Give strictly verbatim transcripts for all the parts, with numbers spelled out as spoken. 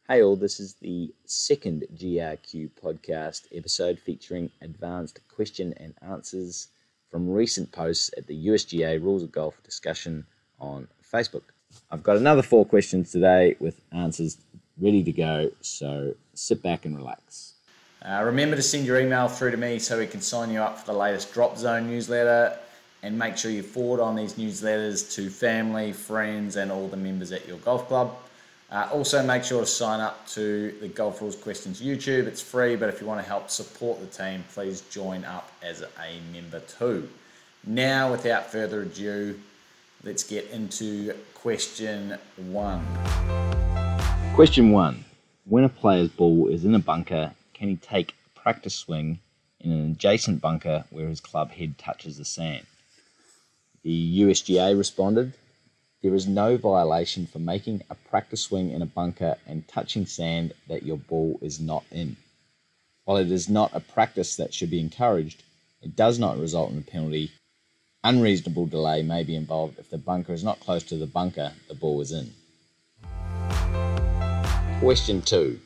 Hey all, this is the second G R Q podcast episode featuring advanced question and answers from recent posts at the U S G A Rules of Golf discussion on Facebook. I've got another four questions today with answers ready to go, so sit back and relax. Uh, remember to send your email through to me so we can sign you up for the latest Drop Zone newsletter, and make sure you forward on these newsletters to family, friends and all the members at your golf club. Uh, also, make sure to sign up to the Golf Rules Questions YouTube. It's free, but if you want to help support the team, please join up as a member too. Now, without further ado, let's get into question one. Question one. When a player's ball is in a bunker, can he take a practice swing in an adjacent bunker where his club head touches the sand? The U S G A responded, there is no violation for making a practice swing in a bunker and touching sand that your ball is not in. While it is not a practice that should be encouraged, it does not result in a penalty. Unreasonable delay may be involved if the bunker is not close to the bunker the ball is in. Question two.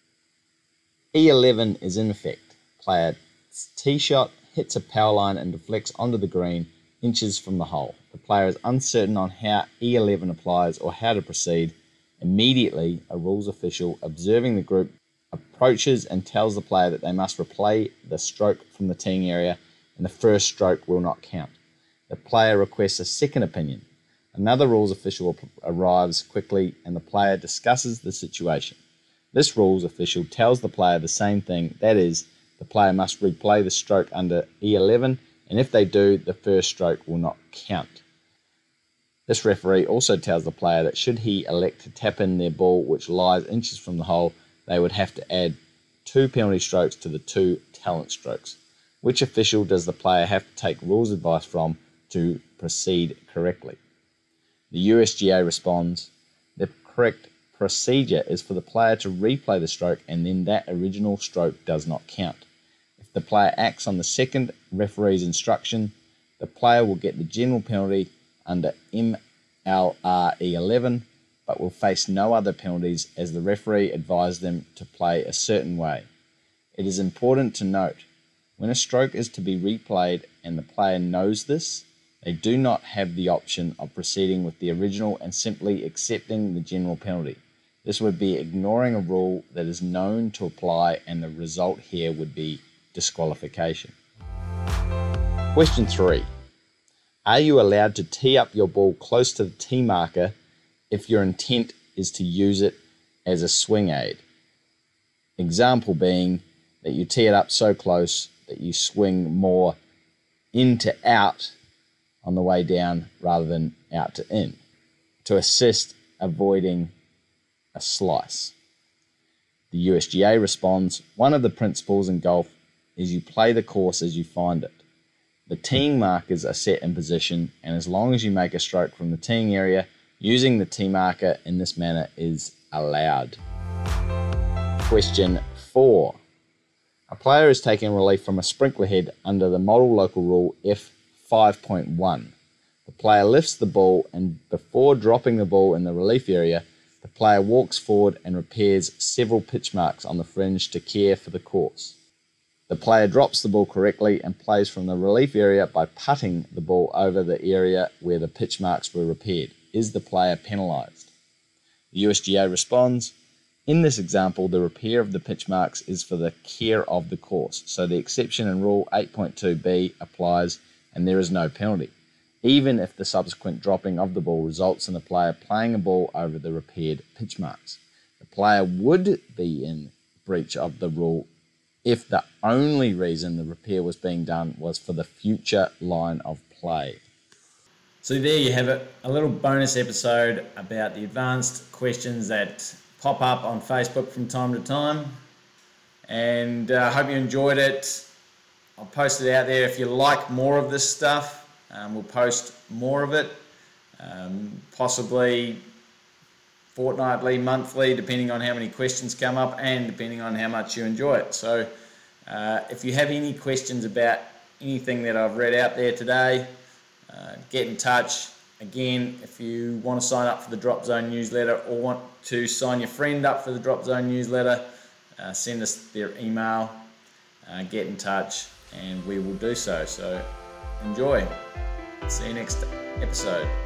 E eleven is in effect. Player tee shot, hits a power line and deflects onto the green inches from the hole. The player is uncertain on how E eleven applies or how to proceed. Immediately, a rules official observing the group approaches and tells the player that they must replay the stroke from the teeing area and the first stroke will not count. The player requests a second opinion. Another rules official arrives quickly and the player discusses the situation. This rules official tells the player the same thing, that is, the player must replay the stroke under E eleven, and if they do, the first stroke will not count. This referee also tells the player that should he elect to tap in their ball which lies inches from the hole, they would have to add two penalty strokes to the two talent strokes. Which official does the player have to take rules advice from to proceed correctly? The U S G A responds, the correct procedure is for the player to replay the stroke and then that original stroke does not count. If the player acts on the second referee's instruction, the player will get the general penalty under M L R E eleven, but will face no other penalties as the referee advised them to play a certain way. It is important to note, when a stroke is to be replayed and the player knows this, they do not have the option of proceeding with the original and simply accepting the general penalty. This would be ignoring a rule that is known to apply, and the result here would be disqualification. Question three. Are you allowed to tee up your ball close to the tee marker if your intent is to use it as a swing aid? Example being that you tee it up so close that you swing more in to out on the way down rather than out to in, to assist avoiding a slice. The U S G A responds, one of the principles in golf is you play the course as you find it. The teeing markers are set in position, and as long as you make a stroke from the teeing area, using the tee marker in this manner is allowed. Question four. A player is taking relief from a sprinkler head under the model local rule F five point one. The player lifts the ball, and before dropping the ball in the relief area, the player walks forward and repairs several pitch marks on the fringe to care for the course. The player drops the ball correctly and plays from the relief area by putting the ball over the area where the pitch marks were repaired. Is the player penalised? The U S G A responds, in this example, the repair of the pitch marks is for the care of the course, so the exception in Rule eight point two B applies and there is no penalty, even if the subsequent dropping of the ball results in the player playing a ball over the repaired pitch marks. The player would be in breach of the rule if the only reason the repair was being done was for the future line of play. So there you have it, a little bonus episode about the advanced questions that pop up on Facebook from time to time. And I uh, hope you enjoyed it. I'll post it out there. If you like more of this stuff, um, we'll post more of it, um, possibly fortnightly, monthly, depending on how many questions come up and depending on how much you enjoy it. So uh, if you have any questions about anything that I've read out there today, uh, get in touch. again, if you want to sign up for the Drop Zone newsletter or want to sign your friend up for the Drop Zone newsletter, uh, send us their email, uh, get in touch, and we will do so. So enjoy. See you next episode.